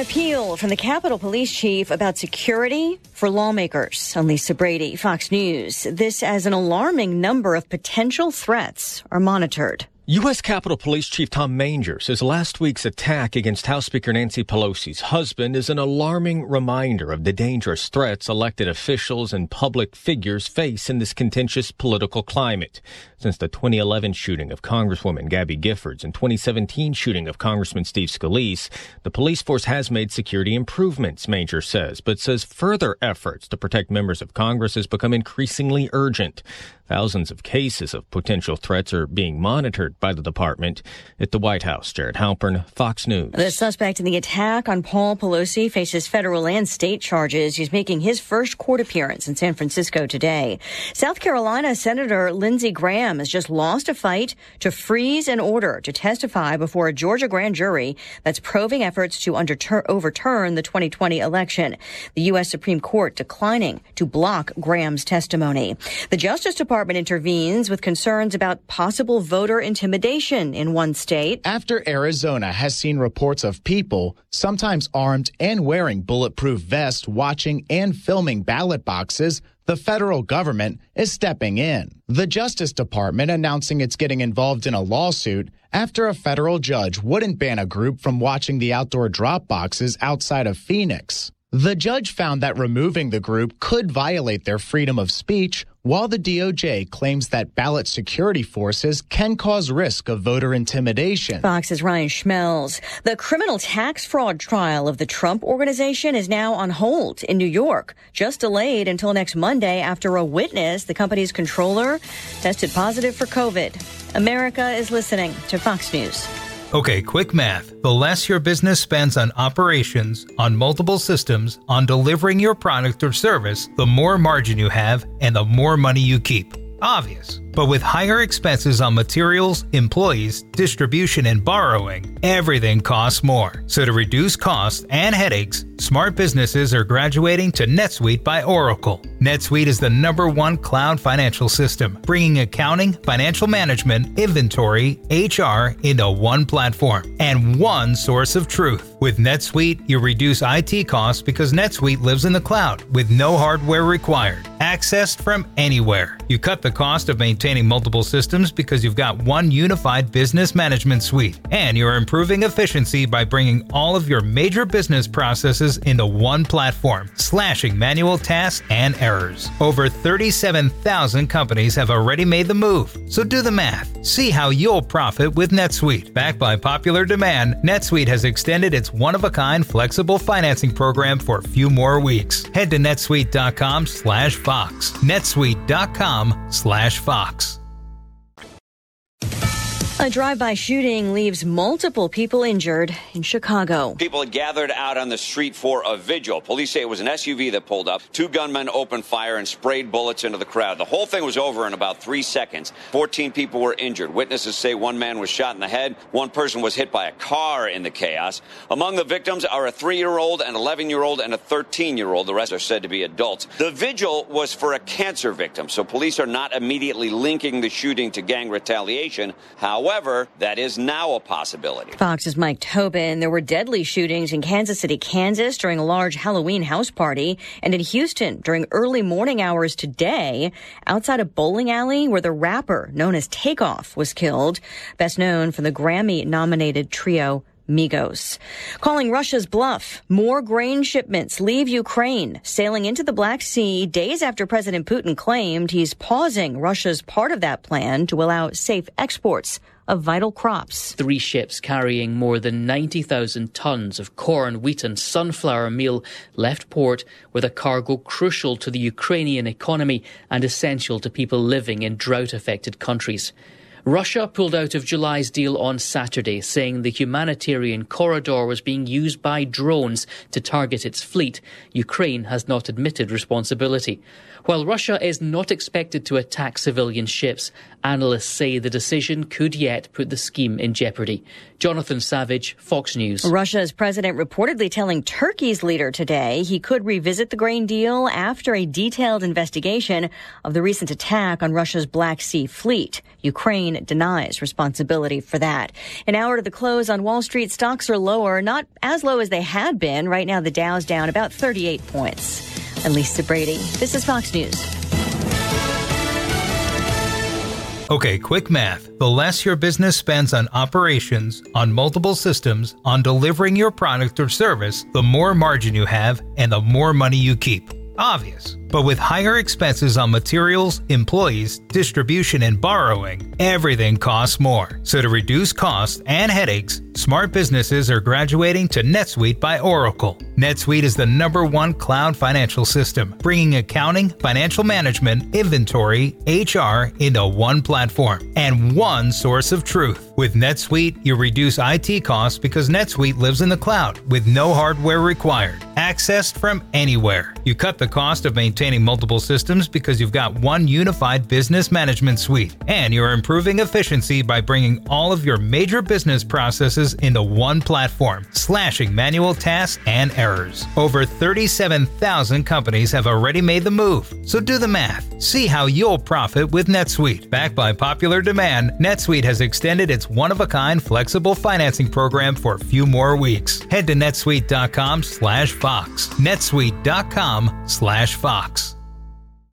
appeal from the Capitol Police Chief about security for lawmakers. I'm Lisa Brady, Fox News. This as an alarming number of potential threats are monitored. U.S. Capitol Police Chief Tom Manger says last week's attack against House Speaker Nancy Pelosi's husband is an alarming reminder of the dangerous threats elected officials and public figures face in this contentious political climate. Since the 2011 shooting of Congresswoman Gabby Giffords and 2017 shooting of Congressman Steve Scalise, the police force has made security improvements, Manger says, but says further efforts to protect members of Congress has become increasingly urgent. Thousands of cases of potential threats are being monitored by the department. At the White House, Jared Halpern, Fox News. The suspect in the attack on Paul Pelosi faces federal and state charges. He's making his first court appearance in San Francisco today. South Carolina Senator Lindsey Graham has just lost a fight to freeze an order to testify before a Georgia grand jury that's probing efforts to overturn the 2020 election. The U.S. Supreme Court declining to block Graham's testimony. The Justice Department intervenes with concerns about possible voter intimidation in one state. After Arizona has seen reports of people, sometimes armed and wearing bulletproof vests, watching and filming ballot boxes, the federal government is stepping in. The Justice Department announcing it's getting involved in a lawsuit after a federal judge wouldn't ban a group from watching the outdoor drop boxes outside of Phoenix. The judge found that removing the group could violate their freedom of speech, while the DOJ claims that ballot security forces can cause risk of voter intimidation. Fox's Ryan Schmelz. The criminal tax fraud trial of the Trump Organization is now on hold in New York, just delayed until next Monday after a witness, the company's controller, tested positive for COVID. America is listening to Fox News. Okay, quick math. The less your business spends on operations, on multiple systems, on delivering your product or service, the more margin you have and the more money you keep. Obvious. But with higher expenses on materials, employees, distribution, and borrowing, everything costs more. So to reduce costs and headaches, smart businesses are graduating to NetSuite by Oracle. NetSuite is the #1 cloud financial system, bringing accounting, financial management, inventory, HR into one platform and one source of truth. With NetSuite, you reduce IT costs because NetSuite lives in the cloud with no hardware required. Accessed from anywhere. You cut the cost of maintaining multiple systems because you've got one unified business management suite. And you're improving efficiency by bringing all of your major business processes into one platform, slashing manual tasks and errors. Over 37,000 companies have already made the move. So do the math. See how you'll profit with NetSuite. Backed by popular demand, NetSuite has extended its one-of-a-kind flexible financing program for a few more weeks. Head to netsuite.com/Fox. netsuite.com/Fox. A drive-by shooting leaves multiple people injured in Chicago. People had gathered out on the street for a vigil. Police say it was an SUV that pulled up. 2 gunmen opened fire and sprayed bullets into the crowd. The whole thing was over in about 3 seconds. 14 people were injured. Witnesses say 1 man was shot in the head. 1 person was hit by a car in the chaos. Among the victims are a 3-year-old, an 11-year-old, and a 13-year-old. The rest are said to be adults. The vigil was for a cancer victim, so police are not immediately linking the shooting to gang retaliation. However, that is now a possibility. Fox's Mike Tobin. There were deadly shootings in Kansas City, Kansas during a large Halloween house party, and in Houston during early morning hours today outside a bowling alley where the rapper known as Takeoff was killed, best known for the Grammy-nominated trio Migos. Calling Russia's bluff, more grain shipments leave Ukraine, sailing into the Black Sea days after President Putin claimed he's pausing Russia's part of that plan to allow safe exports of vital crops. 3 ships carrying more than 90,000 tons of corn, wheat and sunflower meal left port with a cargo crucial to the Ukrainian economy and essential to people living in drought-affected countries. Russia pulled out of July's deal on Saturday, saying the humanitarian corridor was being used by drones to target its fleet. Ukraine has not admitted responsibility. While Russia is not expected to attack civilian ships, analysts say the decision could yet put the scheme in jeopardy. Jonathan Savage, Fox News. Russia's president reportedly telling Turkey's leader today he could revisit the grain deal after a detailed investigation of the recent attack on Russia's Black Sea fleet. Ukraine Biden denies responsibility for that. An hour to the close on Wall Street, stocks are lower, not as low as they had been. Right now, the Dow's down about 38 points. I'm Lisa Brady. This is Fox News. Okay, quick math. The less your business spends on operations, on multiple systems, on delivering your product or service, the more margin you have and the more money you keep. Obvious. But with higher expenses on materials, employees, distribution, and borrowing, everything costs more. So to reduce costs and headaches, smart businesses are graduating to NetSuite by Oracle. NetSuite is the #1 cloud financial system, bringing accounting, financial management, inventory, HR into one platform and one source of truth. With NetSuite, you reduce IT costs because NetSuite lives in the cloud with no hardware required, accessed from anywhere. You cut the cost of maintaining multiple systems because you've got one unified business management suite, and you're improving efficiency by bringing all of your major business processes into one platform, slashing manual tasks and errors. Over 37,000 companies have already made the move, so do the math. See how you'll profit with NetSuite. Backed by popular demand, NetSuite has extended its one-of-a-kind flexible financing program for a few more weeks. Head to netsuite.com/Fox. netsuite.com/Fox.